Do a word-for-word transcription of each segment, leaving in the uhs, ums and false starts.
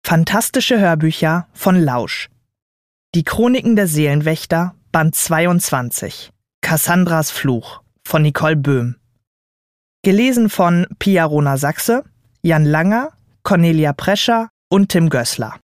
Fantastische Hörbücher von Lausch. Die Chroniken der Seelenwächter, Band zweiundzwanzig. Cassandras Fluch von Nicole Böhm. Gelesen von Pia Rona-Sachse, Jan Langer, Cornelia Prescher und Tim Gößler.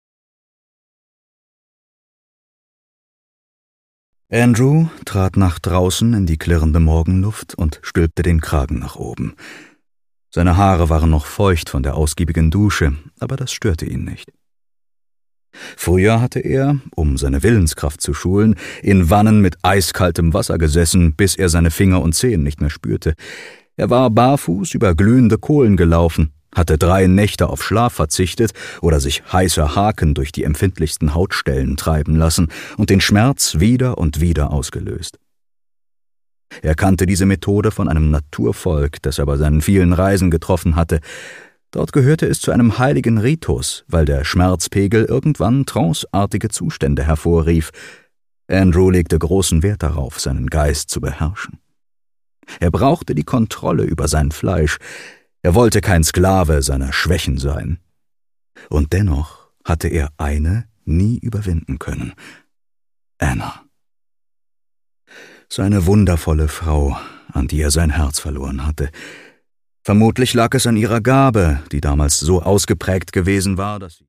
Andrew trat nach draußen in die klirrende Morgenluft und stülpte den Kragen nach oben. Seine Haare waren noch feucht von der ausgiebigen Dusche, aber das störte ihn nicht. Früher hatte er, um seine Willenskraft zu schulen, in Wannen mit eiskaltem Wasser gesessen, bis er seine Finger und Zehen nicht mehr spürte. Er war barfuß über glühende Kohlen gelaufen, hatte drei Nächte auf Schlaf verzichtet oder sich heiße Haken durch die empfindlichsten Hautstellen treiben lassen und den Schmerz wieder und wieder ausgelöst. Er kannte diese Methode von einem Naturvolk, das er bei seinen vielen Reisen getroffen hatte. Dort gehörte es zu einem heiligen Ritus, weil der Schmerzpegel irgendwann tranceartige Zustände hervorrief. Andrew legte großen Wert darauf, seinen Geist zu beherrschen. Er brauchte die Kontrolle über sein Fleisch. Er wollte kein Sklave seiner Schwächen sein. Und dennoch hatte er eine nie überwinden können: Anna. Seine wundervolle Frau, an die er sein Herz verloren hatte. Vermutlich lag es an ihrer Gabe, die damals so ausgeprägt gewesen war, dass sie